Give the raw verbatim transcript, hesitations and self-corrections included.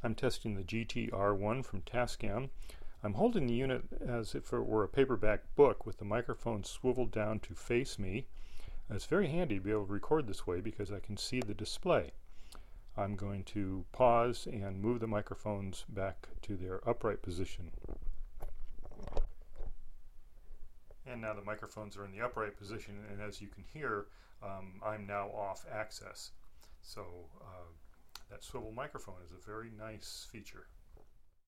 I'm testing the G T R one from Tascam. I'm holding the unit as if it were a paperback book with the microphone swiveled down to face me. It's very handy to be able to record this way because I can see the display. I'm going to pause and move the microphones back to their upright position. And now the microphones are in the upright position, and as you can hear, um, I'm now off axis. So uh, that swivel microphone is a very nice feature.